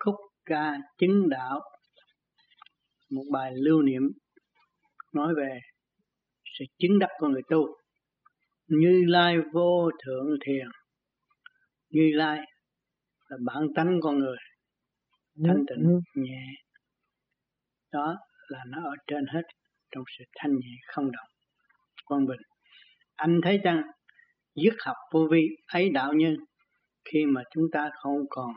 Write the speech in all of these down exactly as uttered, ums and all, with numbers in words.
khúc ca chứng đạo, một bài lưu niệm nói về sự chứng đắc của người tu. Như Lai vô thượng thiền. Như Lai là bản tánh con người, thanh tịnh nhẹ, đó là nó ở trên hết, trong sự thanh nhẹ không động quân bình. Anh thấy chăng, dứt học vô vi ấy đạo nhân, khi mà chúng ta không còn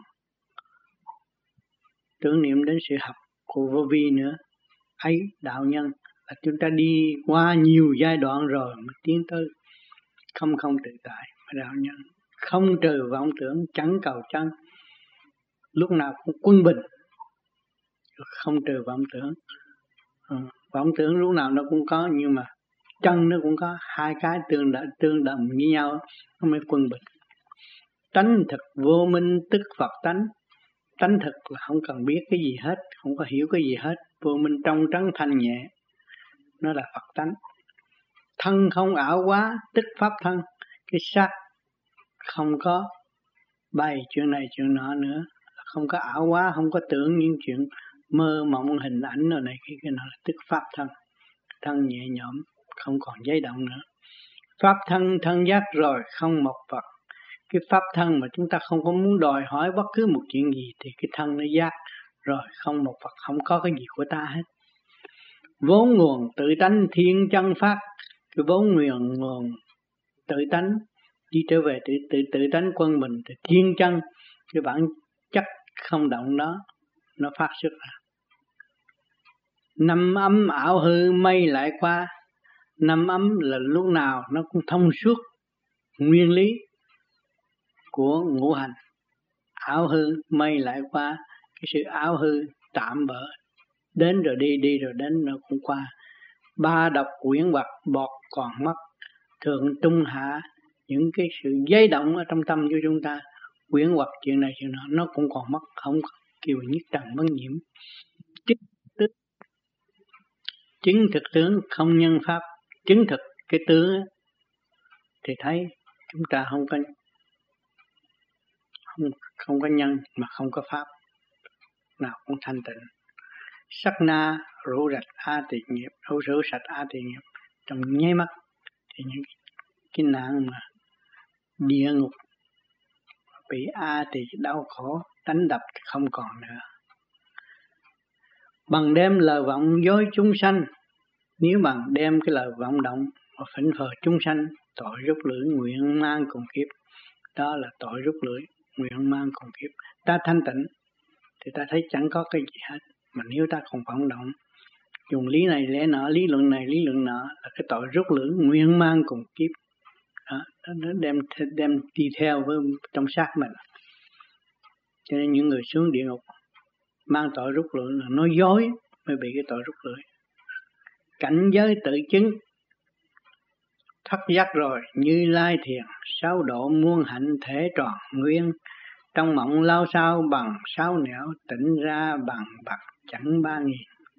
tưởng niệm đến sự học của vô vi nữa, ấy đạo nhân là chúng ta đi qua nhiều giai đoạn rồi mới tiến tới không không tự tại. Mà đạo nhân không trừ vọng tưởng, chẳng cầu chân, lúc nào cũng quân bình, không trừ vọng tưởng. Ừ, vọng tưởng lúc nào nó cũng có, nhưng mà chân nó cũng có, hai cái tương đ, tương đồng với nhau, nó mới quân bình. Tánh thực vô minh tức Phật tánh. Tánh thực là không cần biết cái gì hết, không có hiểu cái gì hết, vô minh trong trắng thanh nhẹ, nó là Phật tánh. Thân không ảo quá tức pháp thân. Cái xác không có bày chuyện này chuyện nọ nữa, không có ảo quá, không có tưởng những chuyện mơ mộng hình ảnh rồi này kia, cái nào là tức pháp thân. Thân nhẹ nhõm, không còn giấy động nữa. Pháp thân thân giác rồi không một vật. Cái pháp thân mà chúng ta không có muốn đòi hỏi bất cứ một chuyện gì thì cái thân nó giác rồi không một vật, không có cái gì của ta hết. Vốn nguồn tự tánh thiên chân pháp. Cái vốn nguồn nguồn tự tánh đi trở về tự tự tự tánh quân mình thì thiên chân, cái bản chất không động đó nó phát xuất ra. Năm ấm ảo hư mây lại qua. Năm ấm là lúc nào nó cũng thông suốt nguyên lý của ngũ hành. Ảo hư mây lại qua, cái sự ảo hư tạm bỡ, đến rồi đi, đi rồi đến, nó cũng qua. Ba độc quyển hoặc bọt còn mất, thượng trung hạ, những cái sự giấy động ở trong tâm của chúng ta, quyển hoặc chuyện này chuyện nọ nó cũng còn mất, không kiều nhất trần bất nhiễm. Chứng, chứng thực tướng không nhân pháp. Chứng thực cái tướng thì thấy chúng ta không có không, không có nhân mà không có pháp, nào cũng thanh tịnh. Sắc na rủ rạch a tỳ nghiệp, rủ rủ sạch a tỳ nghiệp, trong nháy mắt thì những cái nạn mà địa ngục bị a tỳ đau khổ đánh đập không còn nữa. Bằng đem lời vọng dối chúng sanh. Nếu bằng đem cái lời vọng động mà phỉnh phờ chúng sanh, tội rút lưỡi nguyện mang cùng kiếp, đó là tội rút lưỡi nguyện mang cùng kiếp. Ta thanh tịnh thì ta thấy chẳng có cái gì hết, mà nếu ta không vọng động, dùng lý này lẽ nọ, lý luận này lý luận nọ, là cái tội rút lưỡi nguyện mang cùng kiếp. Đó, nó đem đem đi theo với trong xác mình. Cho nên những người xuống địa ngục mang tội rút lưỡi là nói dối mới bị cái tội rút lưỡi. Cảnh giới tự chứng thất giác rồi Như Lai thiền, sáu độ muôn hạnh thể tròn nguyên. Trong mộng lao sao bằng sáu nẻo, tỉnh ra bằng bạc chẳng ba nghìn.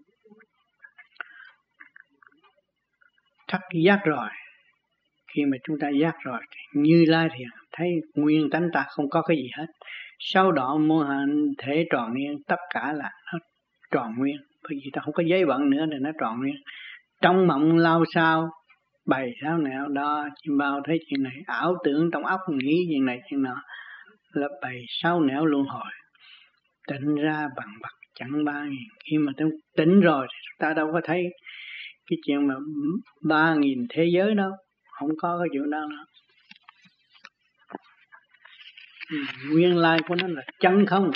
Thất giác rồi, khi mà chúng ta giác rồi Như Lai thiền, thấy nguyên tánh ta không có cái gì hết. Sáu độ muôn hạnh thể tròn nguyên, tất cả là nó tròn nguyên, bởi vì ta không có giấy bận nữa thì nó tròn nguyên. Trong mộng lao sao bày sao nẻo, đó chim bao thấy chuyện này, ảo tưởng trong óc nghĩ chuyện này chuyện nọ, là bày sao nẻo luân hồi, tỉnh ra bằng bạc chẳng ba nghìn. Khi mà ta tỉnh rồi thì ta đâu có thấy cái chuyện mà ba nghìn thế giới đâu, không có cái chuyện đó nữa. Nguyên lai của nó là chân không,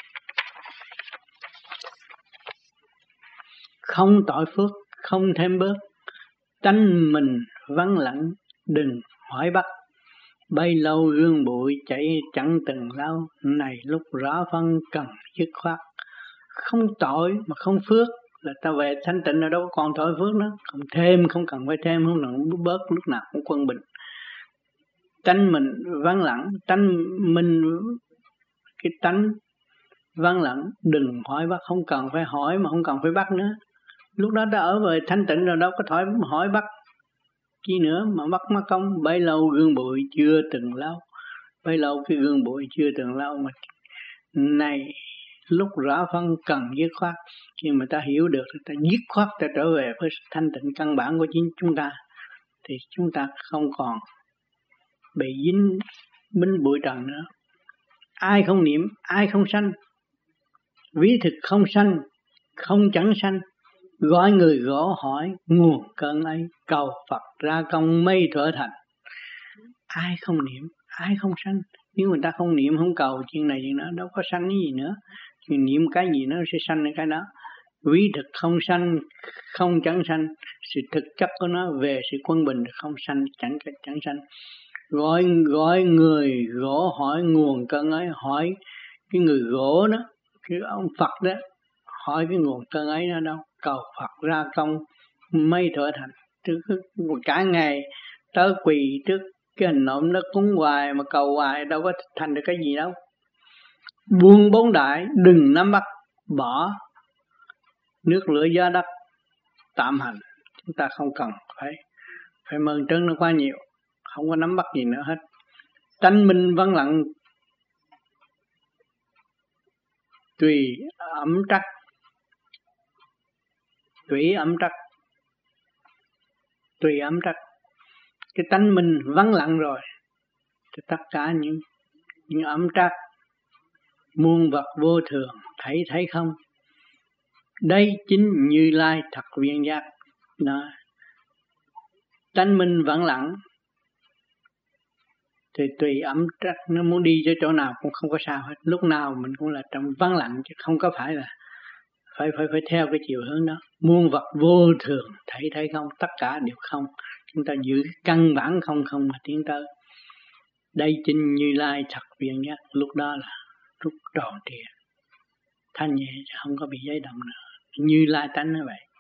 không tội phước, không thêm bớt. Tánh mình vắng lặng đừng hỏi bắt, bay lâu gương bụi chạy chẳng từng lâu. Này lúc rõ phân cần dứt khoát, không tội mà không phước là ta về thanh tịnh rồi, đâu có còn tội phước nữa. Không thêm, không cần phải thêm, không cần bớt, lúc nào cũng quân bình. Tánh mình vắng lặng, tánh mình cái tánh vắng lặng đừng hỏi bắt, không cần phải hỏi mà không cần phải bắt nữa. Lúc đó đã ở về thanh tịnh rồi, đâu có hỏi hỏi bắt chi nữa mà bắt mất công. Bấy lâu gương bụi chưa từng lâu, bấy lâu cái gương bụi chưa từng lâu mà này lúc rõ phân cần dứt khoát, nhưng mà ta hiểu được ta dứt khoát, ta trở về với thanh tịnh căn bản của chính chúng ta, thì chúng ta không còn bị dính bính bụi trần nữa. Ai không niệm, ai không sanh, ví thực không sanh, không chẳng sanh, gọi người gõ hỏi nguồn cơn ấy, cầu Phật ra công mây trở thành. Ai không niệm, ai không sanh. Nếu người ta không niệm, không cầu chuyện này chuyện đó, đâu có sanh cái gì nữa. Nhưng niệm cái gì nó sẽ sanh cái đó. Ví thực không sanh, không chẳng sanh, sự thực chất của nó về sự quân bình, không sanh chẳng chẳng sanh. Gọi gọi người gỗ hỏi nguồn cơn ấy, hỏi cái người gỗ đó, cái ông Phật đó, hỏi cái nguồn cơn ấy nó đâu, cầu Phật ra công mấy trở thành. Chứ cả ngày tới quỳ trước cái hình nộm nó cúng hoài mà cầu hoài đâu có thành được cái gì đâu. Buông bốn đại, đừng nắm bắt, bỏ nước lửa gió đất tạm hành. Chúng ta không cần phải phải mơn trớn nó quá nhiều, không có nắm bắt gì nữa hết. Tánh minh vắng lặng, tùy ẩm trắc, tùy ẩm trắc, tùy ẩm trắc. Cái tánh minh vắng lặng rồi thì tất cả những những ẩm trắc, muôn vật vô thường, thấy thấy không. Đây chính Như Lai thật viên giác. Đó. Tánh minh vắng lặng thì tùy ẩm trắc, nó muốn đi cho chỗ nào cũng không có sao hết. Lúc nào mình cũng là trong vắng lặng, chứ không có phải là phải phải phải theo cái chiều hướng đó. Muôn vật vô thường, thấy thấy không, tất cả đều không. Chúng ta giữ căn bản không không mà tiến tới. Đây chính Như Lai thật viên giác. Lúc đó là rút tròn trịa, thanh nhẹ, không có bị giấy động nữa. Như Lai tánh như vậy.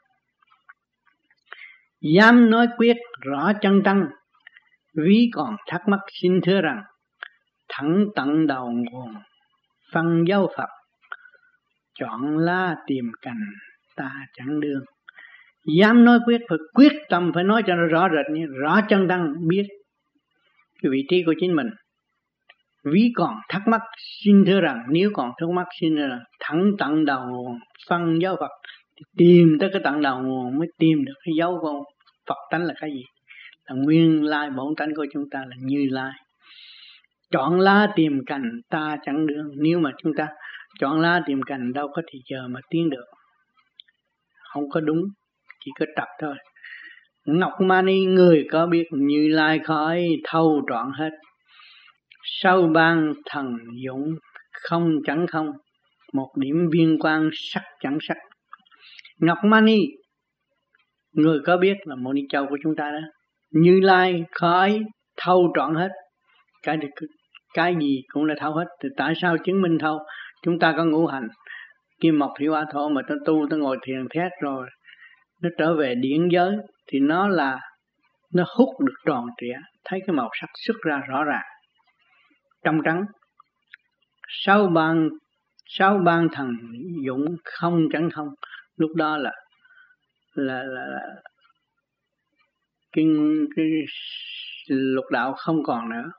Dám nói quyết rõ chân tăng, ví còn thắc mắc xin thưa rằng, thẳng tận đầu nguồn phân dấu Phật, chọn lá tìm cành ta chẳng đương. Dám nói quyết, phải quyết tâm, phải nói cho nó rõ rệt, như rõ chân tăng, biết cái vị trí của chính mình. Ví còn thắc mắc xin thưa rằng, nếu còn thắc mắc xin thưa rằng, thẳng tận đầu nguồn phân dấu Phật, thì tìm tới cái tận đầu nguồn mới tìm được cái dấu của Phật tánh là cái gì. Là nguyên lai bổn tánh của chúng ta là Như Lai. Chọn lá tìm cành ta chẳng được. Nếu mà chúng ta chọn lá tìm cành đâu có thì giờ mà tiến được, không có đúng, chỉ có tập thôi. Ngọc Mani người có biết, Như Lai khói thâu trọn hết. Sau ban thần dũng không chẳng không, một điểm viên quang sắc chẳng sắc. Ngọc Mani người có biết là Mô Ni Châu của chúng ta đó. Như Lai khói thâu trọn hết. Cái cái gì cũng là thâu hết. Thì tại sao chứng minh thâu? Chúng ta có ngũ hành kim mộc thủy hỏa thổ, mà nó tu, nó ngồi thiền thét rồi nó trở về điển giới thì nó là nó hút được tròn trịa, thấy cái màu sắc xuất ra rõ ràng trong trắng. Sáu ban sáu ban thần dũng không chẳng không, lúc đó là là là, là cái, cái lục đạo không còn nữa,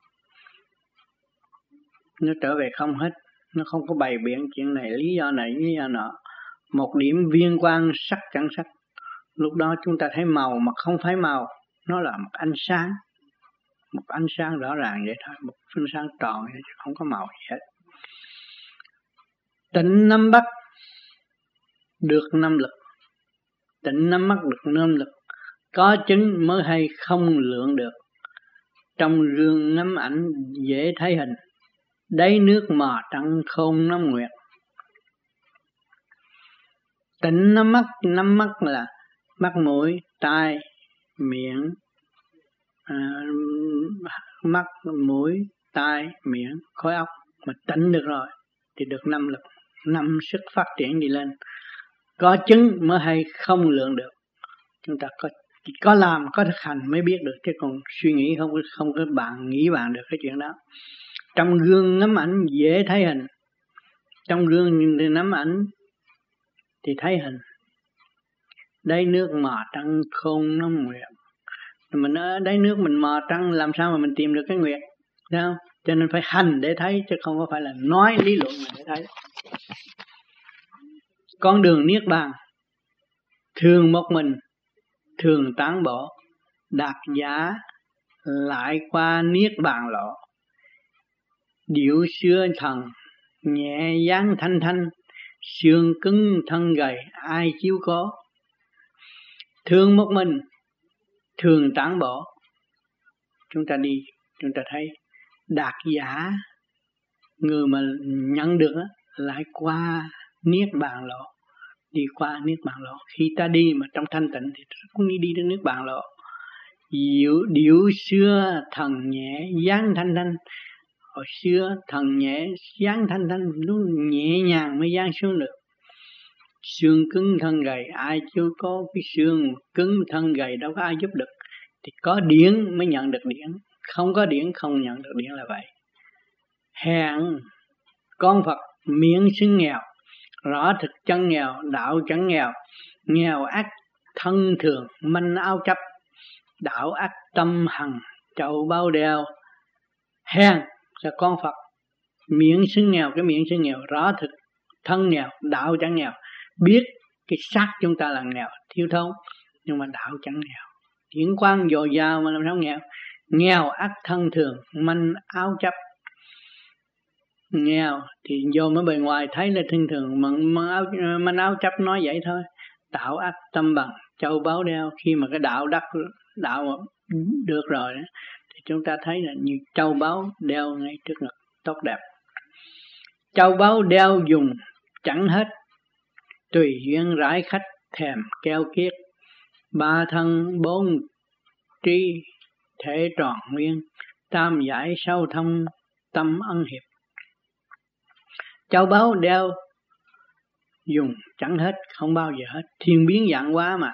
nó trở về không hết. Nó không có bày biện chuyện này, lý do này, lý do nọ. Một điểm viên quang sắc chẳng sắc. Lúc đó chúng ta thấy màu mà không phải màu, nó là một ánh sáng, một ánh sáng rõ ràng vậy thôi, một ánh sáng tròn vậy, không có màu gì hết. Tịnh nắm bắt được năm lực, tịnh nắm bắt được năm lực, có chứng mới hay không lượng được. Trong rương ngắm ảnh dễ thấy hình, đáy nước mò trắng không nắm nguyệt. Tịnh nắm mắt, nắm mắt là mắt, mũi, tai, miệng, à, mắt, mũi, tai, miệng, khối óc. Mà tịnh được rồi thì được năm lực, năm sức phát triển đi lên. Có chứng mới hay không lượng được. Chúng ta có có làm, có thực hành mới biết được, chứ còn suy nghĩ không không có bạn nghĩ bạn được cái chuyện đó. Trong gương ngắm ảnh dễ thấy hình, trong gương ngắm ảnh thì thấy hình. Đáy nước mò trăng không nắm nguyệt. Mình ở đáy nước mình mò trăng, làm sao mà mình tìm được cái nguyệt? Thấy không? Cho nên phải hành để thấy, chứ không có phải là nói lý luận mà để thấy. Con đường niết bàn thường một mình, thường tán bỏ, đạt giả lại qua niết bàn lộ. Điệu xưa thần nhẹ dáng thanh thanh, xương cứng thân gầy ai chiếu có. Thường một mình, thường tán bỏ. Chúng ta đi, chúng ta thấy đạt giả, người mà nhận được đó, lại qua niết bàn lộ. Đi qua niết bàn lộ. Khi ta đi mà trong thanh tịnh thì cũng đi đi đến niết bàn lộ. Điệu, điệu xưa thần nhẹ dáng thanh thanh. Hồi xưa thần nhẹ dáng thanh thanh, lúc nhẹ nhàng mới dáng xuống được. Xương cứng thân gầy ai chưa có cái xương cứng thân gầy đâu có ai giúp được. Thì có điển mới nhận được điển, không có điển không nhận được điển là vậy. Hèn con Phật miệng xưng nghèo, rõ thực chân nghèo, đạo chẳng nghèo. Nghèo ác thân thường manh áo chấp, đạo ác tâm hằng trầu bao đeo. Hèn là con Phật miệng xưng nghèo, cái miệng xưng nghèo rõ thực thân nghèo, đạo chẳng nghèo. Biết cái xác chúng ta là nghèo, thiếu thốn, nhưng mà đạo chẳng nghèo. Điển quang dồi dào mà làm sao nghèo. Nghèo ác thân thường manh áo chấp. Nghèo thì vô mới bề ngoài thấy là thân thường, manh áo, manh áo chấp nói vậy thôi. Đạo ác tâm bằng châu báu đeo. Khi mà cái đạo đắc đạo được rồi đó, thì chúng ta thấy là như châu báu đeo ngay trước ngực, tốt đẹp. Châu báu đeo dùng chẳng hết, tùy duyên rải khách thèm keo kiết. Ba thân bốn tri thể tròn nguyên, tam giải sâu thông tâm ân hiệp. Châu báu đeo dùng chẳng hết, không bao giờ hết, thiên biến dạng hóa mà.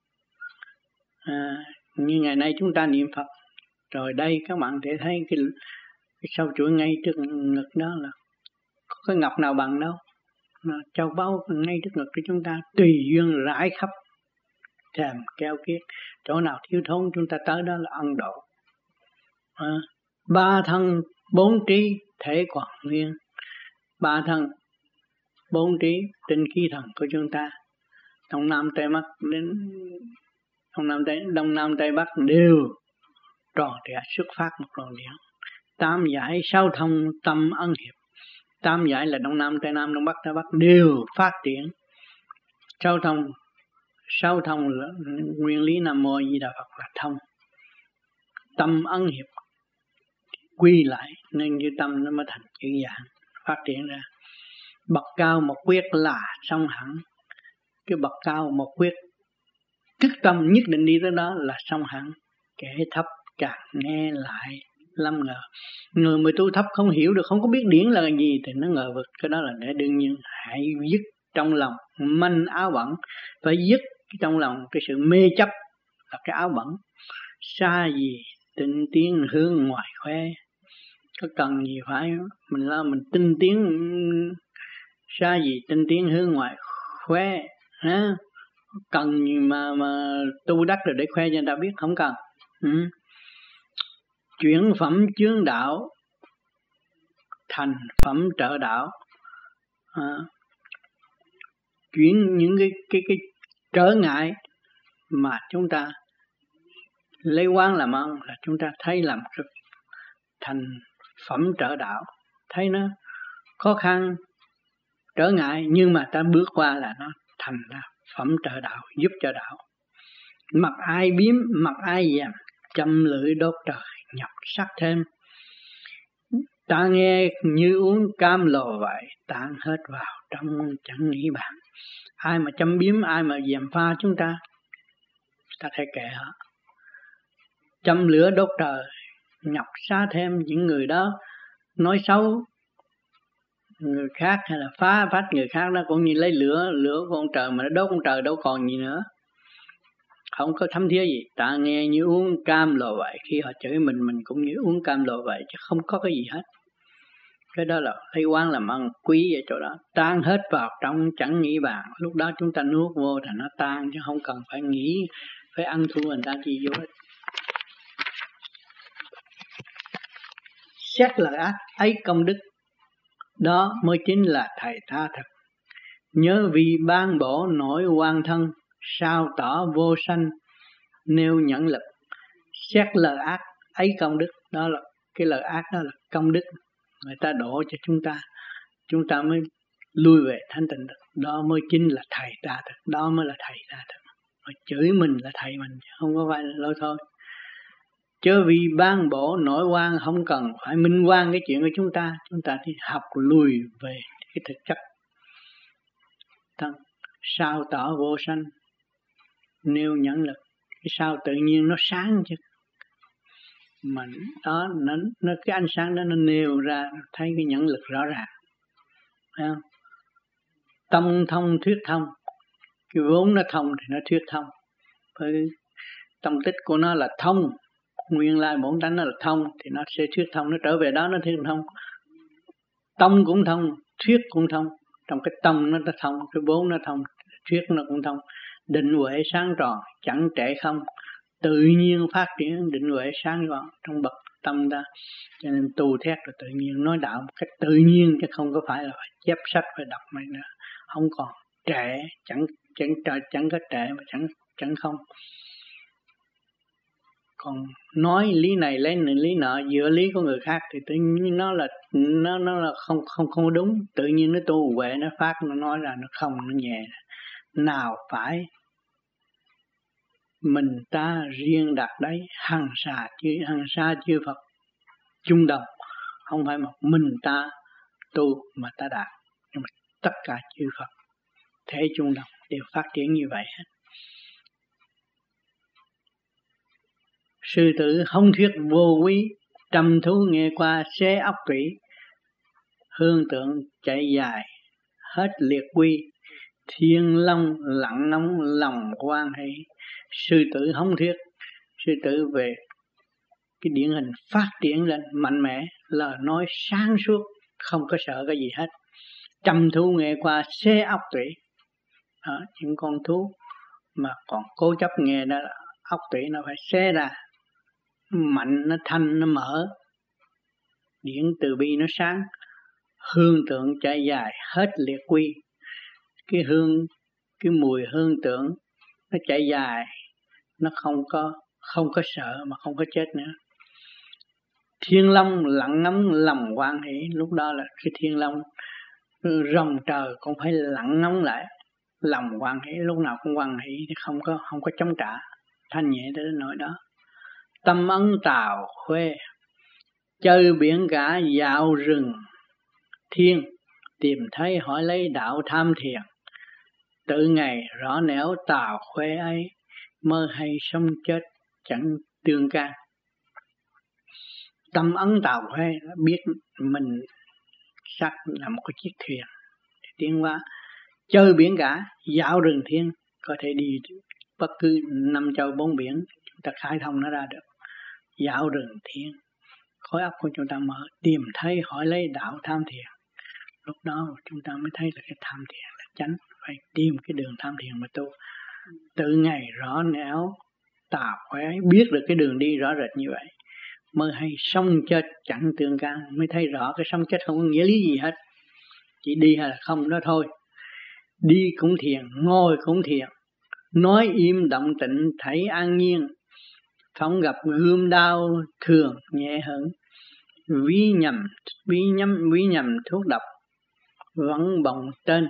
À, như ngày nay chúng ta niệm Phật, rồi đây các bạn thể thấy cái, cái sâu chuỗi ngay trước ngực đó là có cái ngọc nào bằng đâu. Châu báu ngay trước ngực của chúng ta, tùy duyên rải khắp thèm keo kiết. Chỗ nào thiếu thốn chúng ta tới đó là ân độ. À, ba thân bốn trí thể còn nguyên. Ba thân bốn trí tinh khí thần của chúng ta, đông nam tây bắc đến đông nam tây đông nam tây bắc đều tròn trịa xuất phát một luồng điện. Tám giải sáu thông tâm ân hiệp. Tám giải là đông nam tây nam đông bắc tây bắc đều phát triển. Sáu thông sáu thông là nguyên lý Nam Mô Di Đà Phật là thông. Tâm ân hiệp quy lại nên như tâm nó mới thành chữ dạng phát triển ra. Bậc cao một quyết là song hẳn. Cái bậc cao một quyết thức tâm nhất định đi tới đó là song hẳn. Kẻ thấp càng nghe lại lâm ngờ. Người mà tu thấp không hiểu được, không có biết điển là gì thì nó ngờ vực. Cái đó là để đương nhiên. Hãy dứt trong lòng manh áo bẩn. Phải dứt trong lòng cái sự mê chấp là cái áo bẩn. Xa gì tinh tiến hướng ngoài khoe. Có cần gì phải mình lo mình tinh tiến, xa gì tinh tiến hướng ngoài khoe ha? Cần gì mà mà tu đắc rồi để khoe cho người ta biết, không cần. Ừ. Chuyển phẩm chướng đạo thành phẩm trợ đạo. À, chuyển những cái cái cái trở ngại mà chúng ta lấy quán làm ăn là chúng ta thấy làm rất thành phẩm trợ đạo. Thấy nó khó khăn trở ngại nhưng mà ta bước qua là nó thành ra phẩm trợ đạo, giúp cho đạo. Mặc ai biếm, mặc ai dèm, châm lưỡi đốt trời, nhập sắc thêm. Ta nghe như uống cam lồ vậy, tan hết vào trong chẳng nghĩ bạn. Ai mà châm biếm, ai mà dèm pha chúng ta, ta thấy kệ họ. Châm lửa đốt trời, nhập xá thêm. Những người đó nói xấu người khác hay là phá phách người khác, đó cũng như lấy lửa lửa của ông trời mà nó đốt ông trời đâu còn gì nữa, không có thấm thía gì. Ta nghe như uống cam lồ vậy. Khi họ chửi mình, mình cũng như uống cam lồ vậy, chứ không có cái gì hết. Cái đó là lấy quán làm ăn quý ở chỗ đó. Tan hết vào trong chẳng nghĩ bàn. Lúc đó chúng ta nuốt vô là nó tan, chứ không cần phải nghĩ phải ăn thua người ta chi vô hết. xét lời ác ấy công đức, đó mới chính là thầy ta thật. Nhớ vì ban bổ nổi quan thân, sao tỏ vô sanh nêu nhẫn lực. Xét lời ác ấy công đức, đó là cái lời ác, đó là công đức người ta đổ cho chúng ta, chúng ta mới lui về thanh tịnh được. Đó mới chính là thầy ta thật, đó mới là thầy ta thật. Mà chửi mình là thầy mình, không có phải là lôi thôi. Chớ vì ban bổ nổi quan, không cần phải minh quan cái chuyện của chúng ta, chúng ta thì học lùi về cái thực chất. Thân sao tỏ vô sanh nêu nhẫn lực. Cái sao tự nhiên nó sáng chứ, mà đó nó, nó cái ánh sáng đó nó nêu ra thấy cái nhẫn lực rõ ràng, phải không? Tâm thông thuyết thông, cái vốn nó thông thì nó thuyết thông, bởi tâm tích của nó là thông, nguyên lai bổn tánh nó là thông thì nó sẽ thuyết thông, nó trở về đó nó thuyết thông. Tâm cũng thông, thuyết cũng thông, trong cái tâm nó nó thông, cái vốn nó thông, thuyết nó cũng thông. Định huệ sáng tròn, chẳng trễ không, tự nhiên phát triển định huệ sáng tròn trong bậc tâm ta. Cho nên tu thét là tự nhiên, nói đạo một cách tự nhiên, chứ không có phải là phải chép sách phải đọc này nữa. Không còn trễ, chẳng chẳng chẳng, chẳng có trễ mà chẳng chẳng không. Còn nói lý này lấy lý nọ dựa lý của người khác thì tự nhiên nó là nó nó là không không không đúng. Tự nhiên nó tu huệ nó phát, nó nói ra nó không, nó nhẹ. Nào phải mình ta riêng đạt đấy, hằng xa chư hằng xa chư Phật chung đồng, không phải một mình ta tu mà ta đạt, nhưng mà tất cả chư Phật thế chung đồng đều phát triển như vậy hết. Sư tử không thuyết vô quý, trầm thú nghe qua xé óc tủy, hương tượng chạy dài hết liệt quy, thiên long lặng nóng lòng quan hệ. Sư tử không thuyết, sư tử về cái điển hình phát triển lên mạnh mẽ, lời nói sáng suốt, không có sợ cái gì hết. Trầm thú nghe qua xé óc tủy, đó, những con thú mà còn cố chấp nghe đó, óc tủy nó phải xé ra, mạnh nó thanh nó mở, điển từ bi nó sáng, hương tượng chạy dài hết liệt quy. Cái hương, cái mùi hương tượng nó chạy dài, nó không có không có sợ mà không có chết nữa. Thiên long lặng ngắm lòng quan hỷ, lúc đó là cái thiên long rồng trời cũng phải lặng ngóng lại, lòng quan hỷ, lúc nào cũng quan hỷ thì không có không có chống trả, thanh nhẹ tới nỗi đó. Tâm ấn tào khuê, chơi biển cả dạo rừng thiên, tìm thấy hỏi lấy đạo tham thiền, tự ngày rõ nẻo tào khuê ấy, mơ hay sống chết chẳng tương can. Tâm ấn tào khuê biết mình sắc là một cái chiếc thuyền để tiến hóa, chơi biển cả dạo rừng thiên, có thể đi bất cứ năm châu bốn biển, chúng ta khai thông nó ra được. Dạo rừng thiên, khối óc của chúng ta mở, tìm thấy hỏi lấy đạo tham thiền, lúc đó chúng ta mới thấy là cái tham thiền là chánh, phải tìm cái đường tham thiền mà tu. Tự ngày rõ nẻo tào khỏe, biết được cái đường đi rõ rệt như vậy, mới hay sống chết chẳng tương can, mới thấy rõ cái sống chết không có nghĩa lý gì hết, chỉ đi hay là không đó thôi. Đi cũng thiền, ngồi cũng thiền, nói im động tịnh thấy an nhiên, phóng gặp gươm đao thường nhẹ hững, ví nhầm ví nhầm ví nhầm thuốc độc vẫn bồng tên.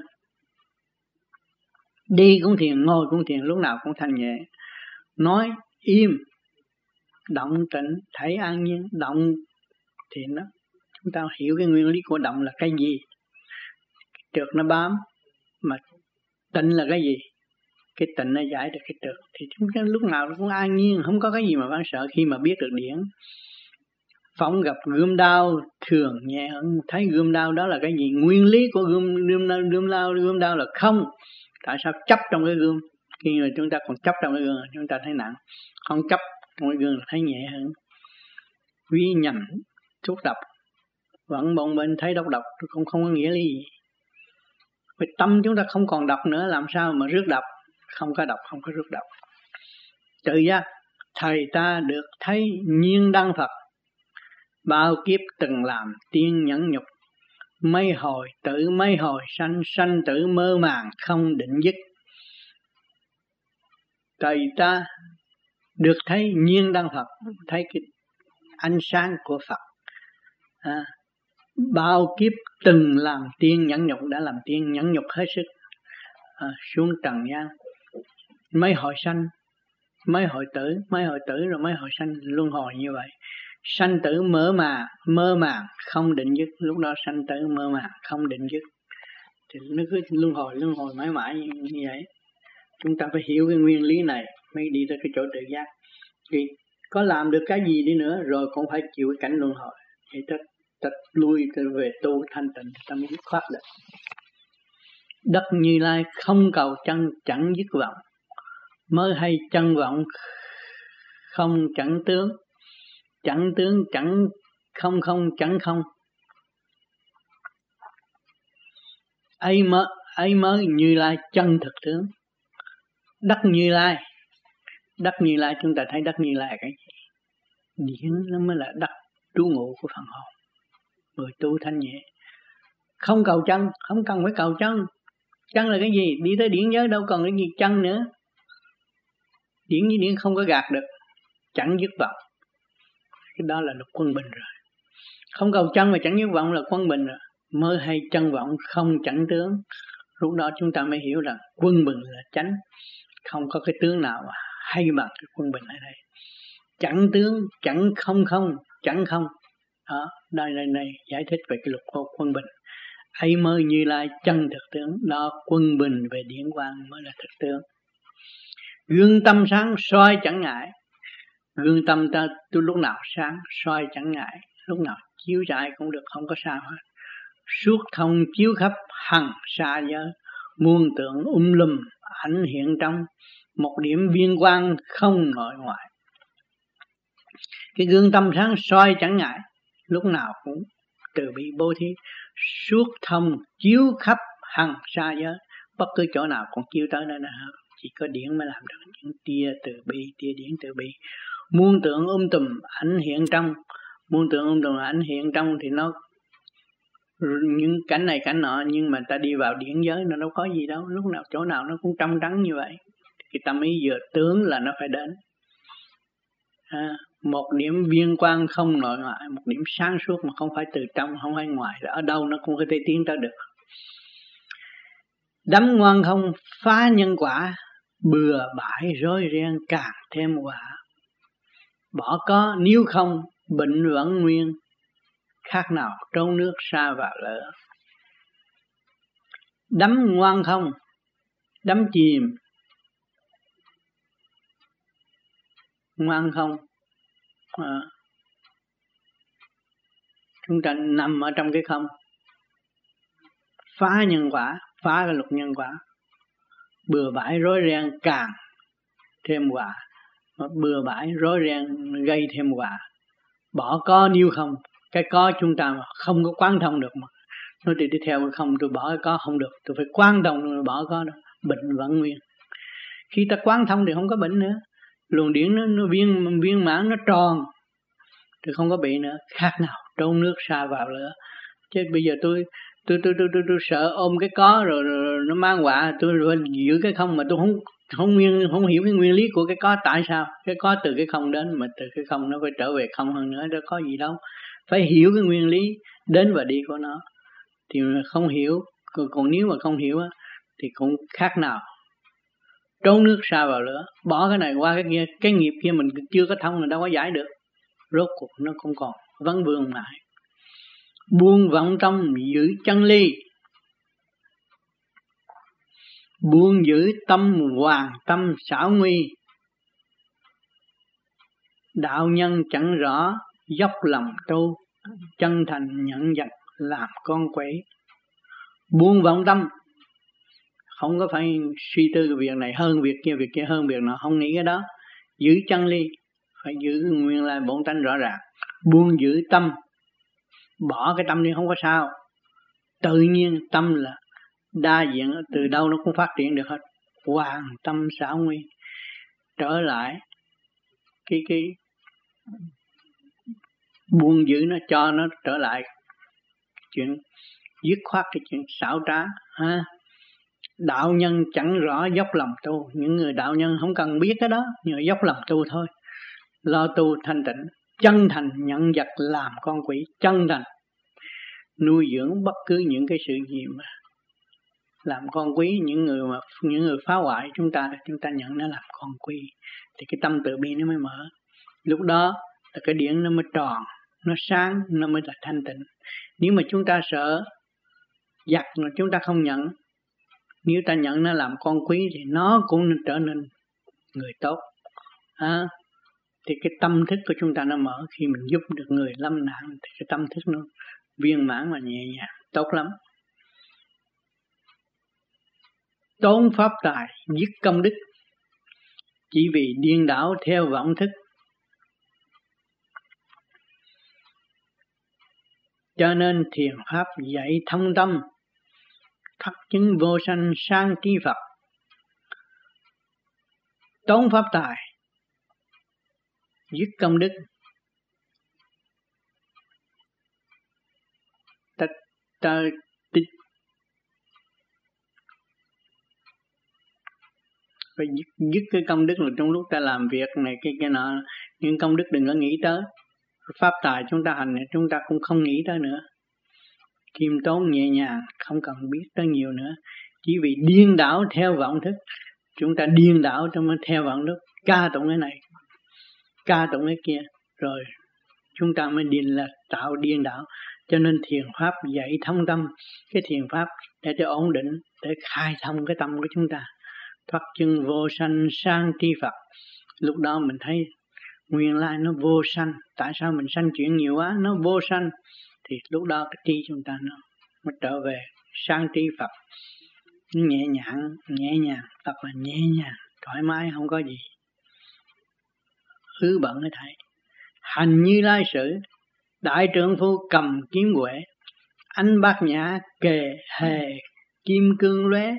Đi cũng thiền, ngồi cũng thiền, lúc nào cũng thanh nhẹ, nói im động tịnh thấy an nhiên. Động thì nó, chúng ta hiểu cái nguyên lý của động là cái gì, cái trượt nó bám, mà tịnh là cái gì, cái tịnh nó giải được cái trượt, thì chúng ta lúc nào cũng an nhiên, không có cái gì mà đáng sợ khi mà biết được điển. Phóng gặp gươm đao thường nhẹ hơn, thấy gươm đao đó là cái gì, nguyên lý của gươm gươm đao gươm đao gươm đao là không. Tại sao chấp trong cái gươm, khi mà chúng ta còn chấp trong cái gươm chúng ta thấy nặng, không chấp trong cái gươm là thấy nhẹ hơn. Ví nhầm thuốc độc vẫn bồng bên thấy độc độc cũng không có nghĩa lý gì. Vì tâm chúng ta không còn độc nữa, làm sao mà rước độc, không có độc không có rước độc. Tự giác thầy ta được thấy nhiên đăng Phật, bao kiếp từng làm tiên nhẫn nhục, mấy hồi tử mấy hồi sanh, sanh tử mơ màng không định dứt. Tại ta được thấy nhiên đăng Phật, thấy cái ánh sáng của Phật. À, bao kiếp từng làm tiên nhẫn nhục, đã làm tiên nhẫn nhục hết sức, à, xuống trần gian mấy hồi sanh, mấy hồi tử, mấy hồi tử rồi mấy hồi sanh, luân hồi như vậy. Sanh tử mơ màng, mơ màng không định dứt. Lúc đó sanh tử mơ màng không định dứt, thì nó cứ luân hồi luân hồi mãi mãi như vậy. Chúng ta phải hiểu cái nguyên lý này mới đi tới cái chỗ tự giác. Vì có làm được cái gì đi nữa rồi cũng phải chịu cái cảnh luân hồi, thì ta, ta lui ta về tu thanh tịnh, ta mới thoát được. Đất Như Lai không cầu chân chẳng dứt vọng, mới hay chân vọng không chẳng tướng, chẳng tướng chẳng không không chẳng không. Ấy mới ấy mới Như Lai chân thực tướng. Đất Như Lai, đất Như Lai chúng ta thấy đất Như Lai cái gì? Điển nó mới là đất trú ngụ của phần hồn. Người tu thanh nhẹ, không cầu chân, không cần phải cầu chân. Chân là cái gì? Đi tới điển giới đâu còn cái gì chân nữa. Điển với điển không có gạt được, chẳng dứt vọng. Cái đó là luật quân bình rồi. Không cầu chân mà chẳng dứt vọng là quân bình rồi. Mới hay chân vọng không chẳng tướng. Lúc đó chúng ta mới hiểu rằng quân bình là chánh, không có cái tướng nào mà hay bằng cái quân bình ở đây. Chẳng tướng, chẳng không không, chẳng không. Đó, đây đây này giải thích về cái luật của quân bình. Ấy mới Như Lai chân thực tướng. Đó, quân bình về điển quang mới là thực tướng. Gương tâm sáng soi chẳng ngại. Gương tâm ta tôi lúc nào sáng soi chẳng ngại, lúc nào chiếu rọi cũng được, không có sao hết. Suốt thông chiếu khắp hằng xa giới, muôn tượng um lùm ảnh hiện trong, một điểm viên quang không nội ngoại. Cái gương tâm sáng soi chẳng ngại, lúc nào cũng từ bi bố thí. Suốt thông chiếu khắp hằng xa giới, bất cứ chỗ nào cũng chiếu tới nơi nào. Chỉ có điển mới làm được những tia từ bi, tia điển từ bi. Muôn tượng um tùm ảnh hiện trong, muôn tượng um tùm ảnh hiện trong thì nó những cảnh này cảnh nọ, nhưng mà ta đi vào điển giới nó đâu có gì đâu, lúc nào chỗ nào nó cũng trong trắng như vậy. Cái tâm ý vừa tướng là nó phải đến. À, một điểm viên quang không nội ngoại, một điểm sáng suốt mà không phải từ trong, không phải ngoài, ở đâu nó cũng có thể tiến tới được. Đắm ngoan không phá nhân quả, bừa bãi rối ren càng thêm quả. Bỏ có nếu không bệnh vẫn nguyên, khác nào trâu nước sa vào lỡ. Đắm ngoan không, đắm chìm, ngoan không. À, chúng ta nằm ở trong cái không, phá nhân quả, phá cái luật nhân quả, bừa bãi rối ren càng thêm quả. Bừa bãi rối ren gây thêm quả. Bỏ có nếu không, cái có chúng ta mà không có quán thông được mà. Nói thì đi theo cái không, tôi bỏ cái có không được, tôi phải quán thông rồi bỏ có đó. Bệnh vẫn nguyên. Khi ta quán thông thì không có bệnh nữa. Luồng điển nó, nó viên viên mãn, nó tròn thì không có bị nữa. Khác nào trâu nước sa vào lửa. Chứ bây giờ tôi tôi tôi tôi tôi, tôi sợ ôm cái có rồi, rồi, rồi nó mang quả, tôi rồi giữ cái không mà tôi không không nguyên không hiểu cái nguyên lý của cái có. Tại sao cái có từ cái không đến, mà từ cái không nó phải trở về không hơn nữa, đâu có gì đâu. Phải hiểu cái nguyên lý đến và đi của nó thì không hiểu. Còn nếu mà không hiểu thì cũng khác nào trốn nước sa vào lửa. Bỏ cái này qua cái kia, cái nghiệp kia mình chưa có thông, mình đâu có giải được. Rốt cuộc nó cũng còn vấn vương mãi. Buông vọng tâm giữ chân ly, buông giữ tâm hoàng tâm xảo nguy. Đạo nhân chẳng rõ dốc lòng tu, chân thành nhận dật làm con quỷ. Buông vọng tâm, không có phải suy tư cái việc này hơn việc kia, việc kia hơn việc nào, không nghĩ cái đó. Giữ chân ly, phải giữ nguyên lai bổn tánh rõ ràng. Buông giữ tâm, bỏ cái tâm đi không có sao. Tự nhiên tâm là đa diện, từ đâu nó cũng phát triển được hết. Hoàng tâm xảo nguy, trở lại cái cái buông giữ nó, cho nó trở lại chuyện dứt khoát, cái chuyện xảo trá ha. Đạo nhân chẳng rõ dốc lòng tu, những người đạo nhân không cần biết cái đó, nhưng dốc lòng tu thôi, lo tu thanh tịnh, chân thành nhận vật làm con quỷ, chân thành nuôi dưỡng bất cứ những cái sự gì mà làm con quý, những người mà những người phá hoại chúng ta, chúng ta nhận nó làm con quý, thì cái tâm từ bi nó mới mở. Lúc đó là cái điển nó mới tròn, nó sáng, nó mới là thanh tịnh. Nếu mà chúng ta sợ giặc mà chúng ta không nhận, nếu ta nhận nó làm con quý thì nó cũng trở nên người tốt à, thì cái tâm thức của chúng ta nó mở. Khi mình giúp được người lâm nạn thì cái tâm thức nó viên mãn và nhẹ nhàng, tốt lắm. Tốn pháp tài, dứt công đức, chỉ vì điên đảo theo vọng thức. Cho nên thiền pháp dạy thông tâm, khắc chứng vô sanh sang trí Phật. Tốn pháp tài, dứt công đức, ta, ta, ta phải dứt, dứt cái công đức là trong lúc ta làm việc này cái cái nọ, nhưng công đức đừng có nghĩ tới. Pháp tài chúng ta hành chúng ta cũng không nghĩ tới nữa, khiêm tốn nhẹ nhàng, không cần biết tới nhiều nữa. Chỉ vì điên đảo theo vọng thức, chúng ta điên đảo trong theo vọng thức, ca tụng cái này, ca tụng cái kia, rồi chúng ta mới điên là tạo điên đảo. Cho nên thiền pháp dạy thông tâm, cái thiền pháp để cho ổn định, để khai thông cái tâm của chúng ta, thoát chân vô sanh sang tri Phật. Lúc đó mình thấy nguyên lai nó vô sanh. Tại sao mình sanh chuyện nhiều quá? Nó vô sanh. Thì lúc đó cái tri chúng ta nó, nó trở về sang tri Phật. Nó nhẹ nhàng, nhẹ nhàng, thật là nhẹ nhàng, thoải mái, không có gì ứ bận. Cái thầy hành Như Lai sự, đại trượng phu cầm kiếm huệ, anh bát nhã kề hề kim cương lóe.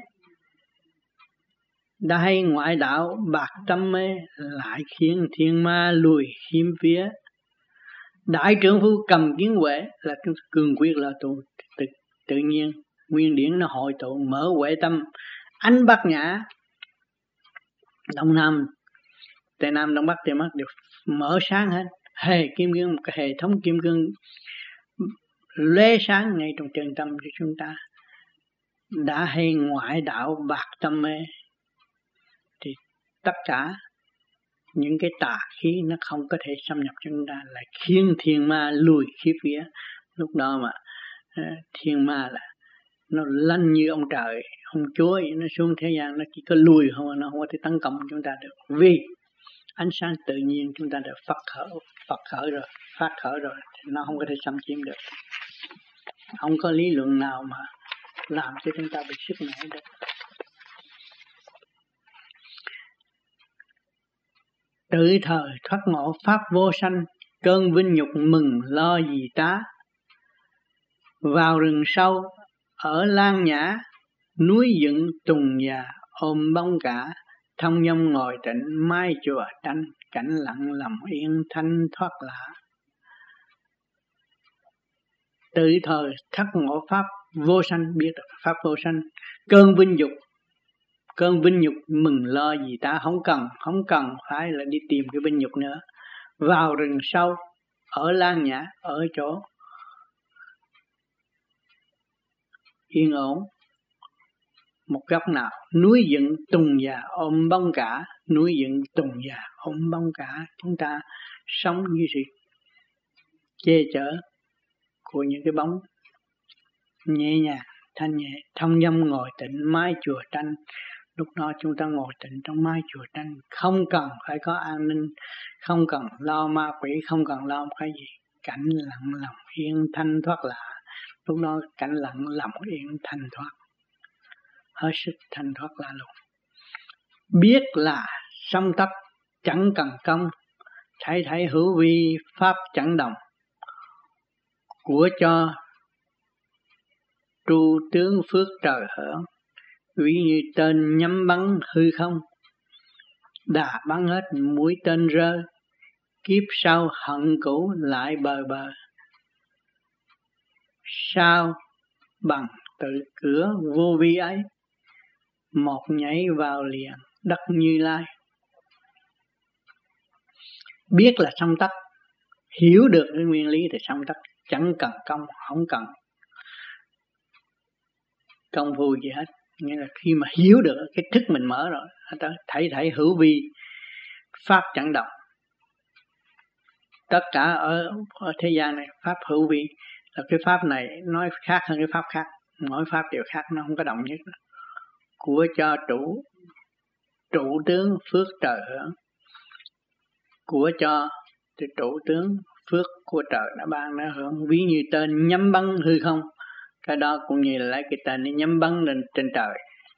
Đại ngoại đạo bạc tâm mê, lại khiến thiên ma lùi khiêm phía. Đại trượng phu cầm kiếm huệ là cường quyết là tu, tự, tự nhiên nguyên điển nó hội tụ mở huệ tâm. Ánh bát nhã Đông Nam, Tây Nam, Đông Bắc, Tây Bắc đều mở sáng hết. Hề kim cương, một cái hệ thống kim cương lóe sáng ngay trong chân tâm của chúng ta. Đã hay ngoại đạo bạc tâm mê, thì tất cả những cái tà khí nó không có thể xâm nhập chúng ta, lại khiến thiên ma lùi khiếp vía. Lúc đó mà thiên ma là nó lanh như ông trời, ông Chúa, nó xuống thế gian nó chỉ có lùi không, nó không có thể tấn công chúng ta được. Vì ánh sáng tự nhiên chúng ta đã phát khởi, phát khởi rồi, phát khởi rồi, thì nó không có thể xâm chiếm được. Không có lý luận nào mà làm cho chúng ta bị sức mẻ được. Tự thời thoát ngộ pháp vô sanh, cơn vinh nhục mừng lo gì tá. Vào rừng sâu ở Lan Nhã, núi dựng tùng già ôm bóng cả. Thông dong ngồi tịnh mai chùa tranh, cảnh lặng lòng yên thanh thoát lạ. Tự thời thoát ngộ pháp vô sanh, biết được pháp vô sanh, cơn vinh nhục, cơn vinh nhục mừng lo gì ta. Không cần, không cần phải là đi tìm cái vinh nhục nữa. Vào rừng sâu ở Lan Nhã, ở chỗ yên ổn, một góc nào, núi dựng tùng già ôm bóng cả. Núi dựng tùng già ôm bóng cả, chúng ta sống như sự che chở của những cái bóng nhẹ nhàng, thanh nhẹ. Thông dong ngồi tịnh mái chùa tranh. Lúc đó chúng ta ngồi tịnh trong mái chùa tranh, không cần phải có an ninh, không cần lo ma quỷ, không cần lo cái gì. Cảnh lặng lòng yên thanh thoát lạ. Lúc đó cảnh lặng lòng yên thanh thoát, hết sức thanh thoát lạ lùng. Biết là song tất chẳng cần công, thấy thấy hữu vi pháp chẳng đồng. Của cho tru tướng phước trời hưởng, ví như tên nhắm bắn hư không. Đà bắn hết mũi tên rơi, kiếp sau hận cũ lại bờ bờ. Sao bằng tự cửa vô vi ấy, một nhảy vào liền đất Như Lai. Biết là song tất, hiểu được cái nguyên lý thì song tất, chẳng cần công, không cần công phu gì hết. Nghĩa là khi mà hiểu được cái thức mình mở rồi, thấy thấy hữu vi, pháp chẳng động. Tất cả ở, ở thế gian này, pháp hữu vi là cái pháp này nói khác hơn cái pháp khác, mỗi pháp đều khác, nó không có động nhất. Của cho chủ, trụ tướng phước trời hưởng. Của cho thì trụ tướng phước của trời đã ban đã hưởng. Ví như tên nhắm bắn hư không, cái đó cũng như là lấy cái tên nhắm bắn lên trên trời.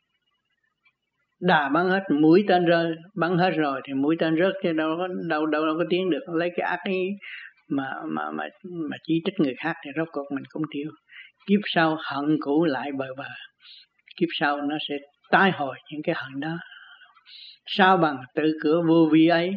Đà bắn hết, mũi tên rơi, bắn hết rồi thì mũi tên rớt chứ đâu có đâu đâu, đâu có tiến được. Lấy cái ác ấy mà mà mà mà chỉ trích người khác thì rốt cuộc mình cũng tiêu. Kiếp sau hận cũ lại bờ bờ. Kiếp sau nó sẽ tái hồi những cái hận đó. Sao bằng tự cửa vô vi ấy?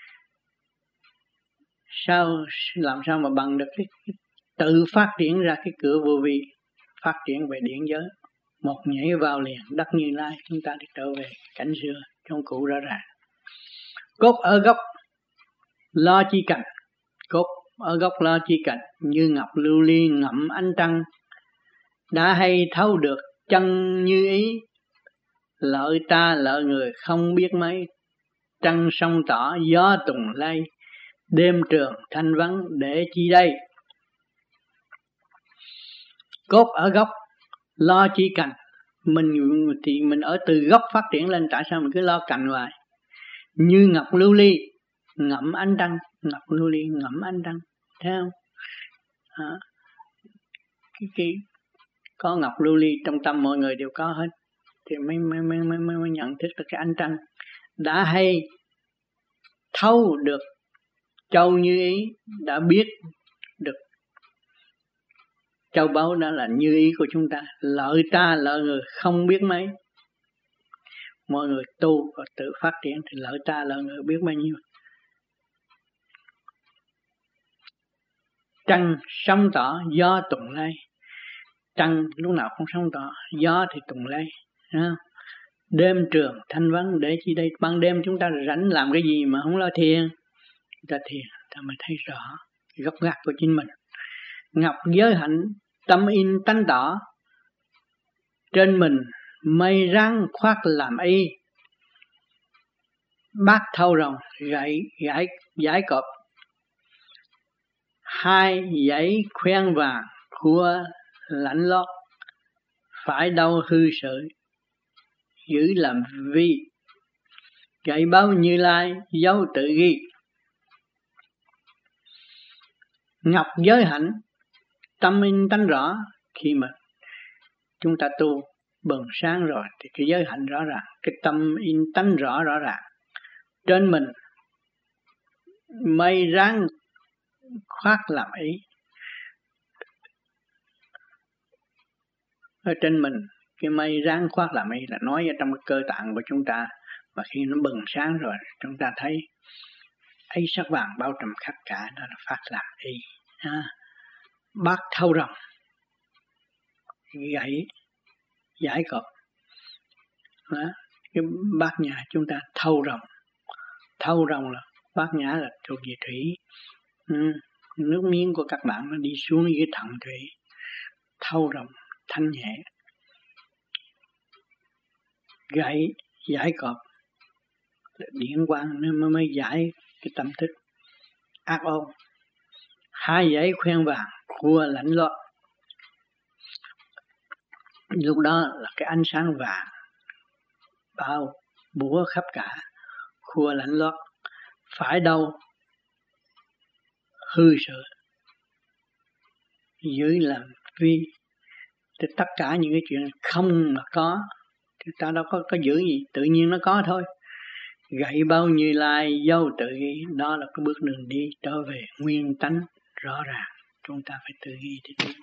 Sao làm sao mà bằng được cái, cái tự phát triển ra cái cửa vô vi, phát triển về điển giới, một nhảy vào liền đất Như Lai. Chúng ta đi trở về cảnh xưa trong cũ rõ ràng. Cốt ở gốc lo chi cành, cốt ở gốc lo chi cành, như ngọc lưu ly ngậm ánh trăng. Đã hay thấu được chân như ý, lợi ta lợi người không biết mấy. Trăng sông tỏ gió tùng lay, đêm trường thanh vắng để chi đây. Cốt ở gốc lo chi cành, mình thì mình ở từ gốc phát triển lên, tại sao mình cứ lo cành hoài? Như ngọc lưu ly ngậm ánh trăng, ngọc lưu ly ngậm ánh trăng, thấy không? À, cái, cái có ngọc lưu ly trong tâm mọi người đều có hết, thì mới mới mới mới, mới nhận thức được cái ánh trăng. Đã hay thấu được châu như ý, đã biết được châu báu đó là như ý của chúng ta, lợi ta lợi người không biết mấy. Mọi người tu và tự phát triển thì lợi ta lợi người biết bao nhiêu. Trăng sóng tỏ gió tùng lay, trăng lúc nào không sóng tỏ, gió thì tùng lay. Đêm trường thanh vắng để chi đây? Ban đêm chúng ta rảnh làm cái gì mà không lo thiền? Chúng ta thiền, ta mới thấy rõ cái gốc gác của chính mình. Ngọc giới hạnh tâm in tánh tỏ, trên mình mây ráng khoác làm y. Bát thâu rồng gãy gãy giải cọp, hai dãy khoen vàng khua lạnh lót. Phải đâu hư sự giữ làm vi, gậy báo Như Lai dấu tự ghi. Ngọc giới hạnh tâm in tánh rõ. Khi mà chúng ta tu bừng sáng rồi thì cái giới hạnh rõ ràng, cái tâm in tánh rõ rõ ràng. Trên mình mây ráng khoác làm ý. Ở trên mình cái mây ráng khoác làm ý là nói ở trong cái cơ tạng của chúng ta. Và khi nó bừng sáng rồi chúng ta thấy ấy sắc vàng bao trùm khắp cả, đó là phát làm ý. À, bát thâu rồng gãy giải cọp. Đó, cái bát nhã chúng ta thâu rồng. Thâu rồng là bát nhã là thuộc về thủy. Ừ, nước miếng của các bạn nó đi xuống dưới thận thủy. Thâu rồng thanh nhẹ. Gãy giải cọp, điển quang mới mới giải cái tâm thức ác ôn. Hai dãy khoen vàng khua lạnh lót. Lúc đó là cái ánh sáng vàng bao bủa khắp cả, khua lạnh lót. Phải đâu hư sự giữ làm vi. Thì tất cả những cái chuyện không mà có thì ta đâu có, có giữ gì, tự nhiên nó có thôi. Gậy bao Như Lai dấu tự ghi, đó là cái bước đường đi trở về nguyên tánh rõ ràng. Chúng ta phải tự ghi thì đúng.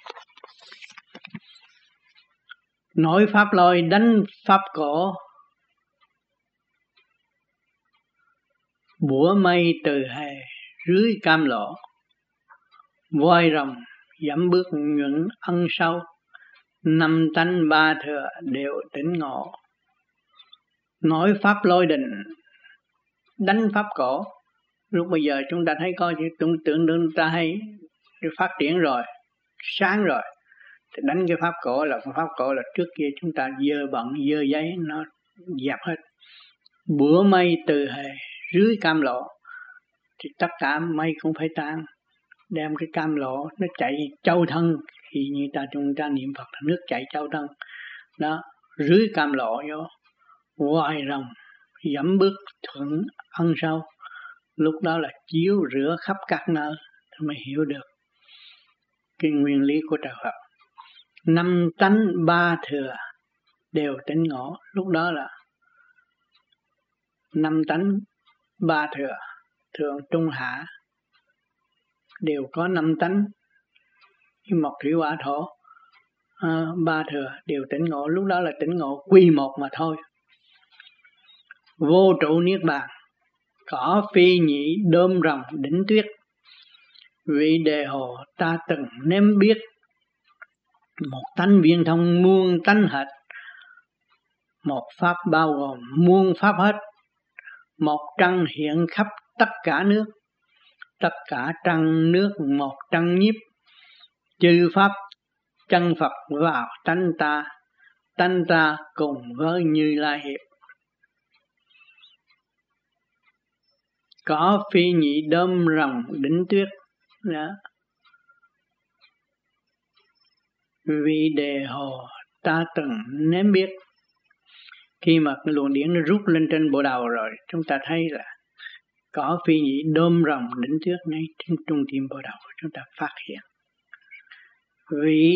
Nổi pháp lôi đánh pháp cổ, bủa mây từ hề rưới cam lộ, voi rồng dẫm bước nhuận ân sâu, năm tánh ba thừa đều tỉnh ngộ. Nói pháp lôi đình, đánh pháp cổ. Lúc bây giờ chúng ta thấy coi tưởng tượng chúng ta hay phát triển rồi, sáng rồi, thì đánh cái pháp cổ là pháp cổ là trước kia chúng ta dơ bận dơ giấy nó dẹp hết. Bữa mây từ hề rưới cam lộ, thì tất cả mây cũng phải tan, đem cái cam lộ nó chạy châu thân. Khi như ta chúng ta niệm Phật là nước chạy châu thân đó, rưới cam lộ vô, hoài rồng dẫm bước thuận ân sâu. Lúc đó là chiếu rửa khắp các nơi thì mới hiểu được cái nguyên lý của trời Phật. Năm tánh ba thừa đều tỉnh ngộ. Lúc đó là năm tánh ba thừa, thượng trung hạ đều có năm tánh, mộc thủy hỏa thổ à, ba thừa đều tỉnh ngộ. Lúc đó là tỉnh ngộ quy một mà thôi. Vô trụ niết bàn, cỏ phi nhị đơm rồng đỉnh tuyết, vị đề hồ ta từng nếm biết, một tánh viên thông muôn tánh hệt, một pháp bao gồm muôn pháp hết, một trăng hiện khắp tất cả nước, tất cả trăng nước một trăng nhiếp, chư pháp chân Phật vào tánh ta, tánh ta cùng với Như Lai hiệp. Có phi nhị đơm rồng đỉnh tuyết đó. Vì đề hồ ta từng nếm biết. Khi mà cái luồng điển nó rút lên trên bộ đầu rồi, chúng ta thấy là có phi nhị đơm rồng đỉnh tuyết ngay trên trung tim bộ đầu, chúng ta phát hiện. Vì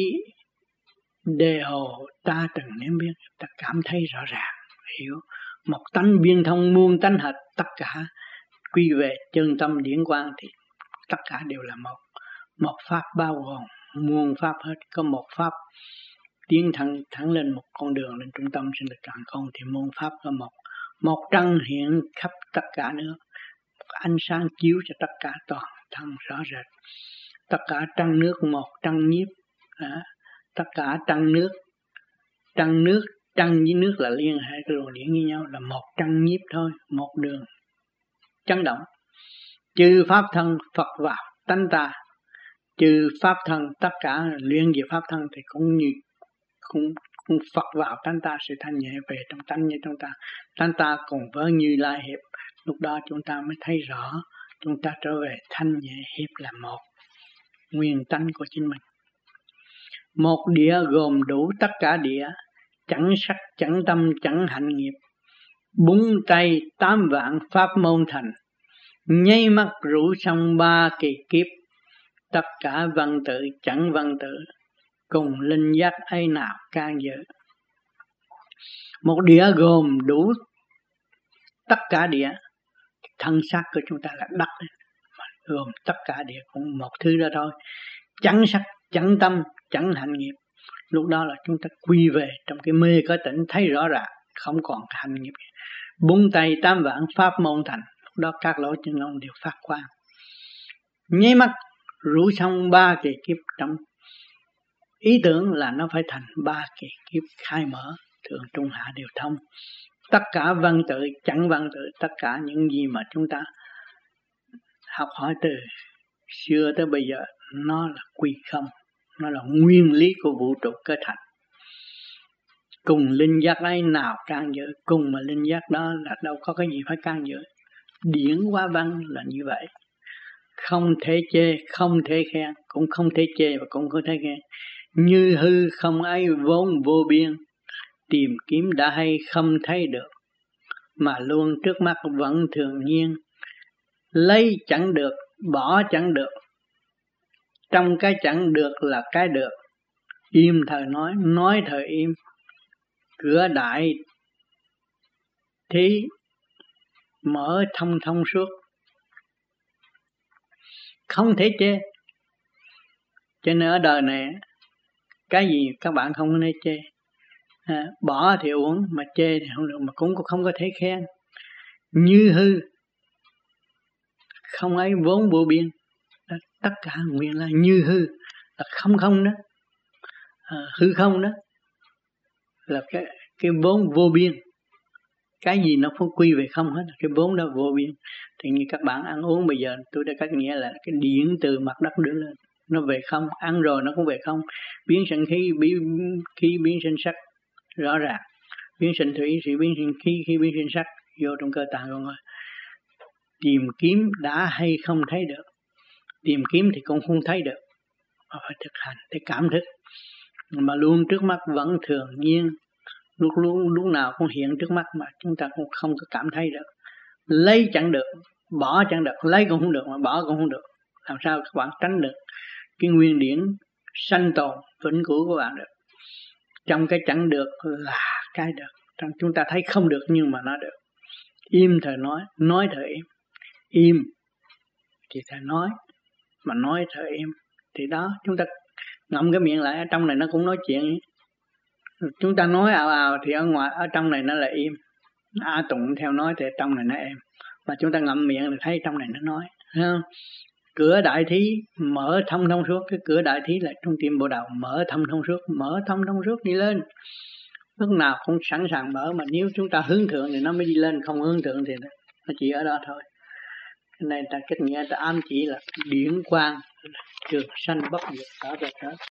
đề hồ ta từng nếm biết, ta cảm thấy rõ ràng, hiểu. Một tánh viên thông muôn tánh hệt, tất cả quy về chân tâm điển quang thì tất cả đều là một. Một pháp bao gồm muôn pháp hết. Có một pháp tiến thẳng thẳng lên một con đường lên trung tâm sinh lực càn khôn thì muôn pháp có một. Một trăng hiện khắp tất cả nước, ánh sáng chiếu cho tất cả toàn thân rõ rệt. Tất cả trăng nước một trăng nhiếp, à, tất cả trăng nước, trăng nước, trăng với nước là liên hệ cái luồng điển với nhau, là một trăng nhiếp thôi, một đường chấn động. Chư pháp thân Phật vào tánh ta, chư pháp thân tất cả luyện về pháp thân thì cũng như cũng, cũng Phật vào tánh ta, sự thanh nhẹ về trong tánh như chúng ta, tánh ta cùng với Như Lai hiệp. Lúc đó chúng ta mới thấy rõ chúng ta trở về thanh nhẹ hiệp là một nguyên tánh của chính mình. Một địa gồm đủ tất cả địa, chẳng sắc chẳng tâm chẳng hạnh nghiệp, búng tay tám vạn pháp môn thành, nháy mắt rủ xong ba kỳ kiếp, tất cả văn tự chẳng văn tự, cùng linh giác ấy nào can dự. Một địa gồm đủ tất cả địa, thân xác của chúng ta là đất, gồm tất cả địa cũng một thứ đó thôi, chẳng sắc chẳng tâm chẳng hạnh nghiệp. Lúc đó là chúng ta quy về trong cái mê có tỉnh, thấy rõ ràng không còn hạnh nghiệp. Búng tay tám vạn pháp môn thành, lúc đó các lỗ chân lông đều phát quang, nháy mắt rủ xong ba kỳ kiếp. Trong ý tưởng là nó phải thành ba kỳ kiếp khai mở, thượng trung hạ đều thông. Tất cả văn tự chẳng văn tự, tất cả những gì mà chúng ta học hỏi từ xưa tới bây giờ, nó là quy không, nó là nguyên lý của vũ trụ cơ thành. Cùng linh giác ấy nào can dự, cùng mà linh giác đó là đâu có cái gì phải can dự. Điển hóa văn là như vậy, không thể chê, không thể khen, cũng không thể chê và cũng không thể khen. Như hư không ấy vốn vô biên, tìm kiếm đã hay không thấy được, mà luôn trước mắt vẫn thường nhiên. Lấy chẳng được, bỏ chẳng được, trong cái chẳng được là cái được. Im thời nói, nói thời im, cửa đại thí mở thông thông suốt, không thể chê. Cho nên ở đời này cái gì các bạn không nên chê, à, bỏ thì uổng, mà chê thì không được, mà cũng không có thể khen. Như hư không ấy vốn vô biên. Tất cả nguyện là như hư, là không không đó, à, hư không đó là cái cái vốn vô biên. Cái gì nó phải quy về không hết, cái vốn đó vô biên. Thì như các bạn ăn uống bây giờ tôi đã cách nghĩa là cái điện từ mặt đất đưa lên, nó về không, ăn rồi nó cũng về không. Biến sinh khí, biến khí biến sinh sắc, rõ ràng. Biến sinh thủy, thủy biến sinh khí, khí biến sinh sắc vô trong cơ tạng con người. Tìm kiếm đã hay không thấy được, tìm kiếm thì cũng không thấy được, mà phải thực hành để cảm thức. Mà luôn trước mắt vẫn thường nhiên, lúc lúc lúc nào cũng hiện trước mắt mà chúng ta cũng không có cảm thấy được. Lấy chẳng được, bỏ chẳng được, lấy cũng không được mà bỏ cũng không được. Làm sao các bạn tránh được cái nguyên điển sanh tồn vĩnh cửu của bạn được? Trong cái chẳng được là cái được. Trong chúng ta thấy không được nhưng mà nó được. Im thời nói, nói thời im. Im thì thời nói, mà nói thời im. Thì đó, chúng ta ngậm cái miệng lại, ở trong này nó cũng nói chuyện. Chúng ta nói ào ào thì ở ngoài, ở trong này nó là im. A tụng theo nói thì trong này nó êm. Mà chúng ta ngậm miệng thì thấy trong này nó nói. Thấy không? Cửa đại thí mở thông thông suốt. Cái cửa đại thí là trung tim bộ đầu, mở thông thông suốt, mở thông thông suốt đi lên. Lúc nào cũng sẵn sàng mở, mà nếu chúng ta hướng thượng thì nó mới đi lên, không hướng thượng thì nó chỉ ở đó thôi. Cái này ta kết nghĩa ta ám chỉ là điển quang, trường sanh bất diệt, đó rồi đó.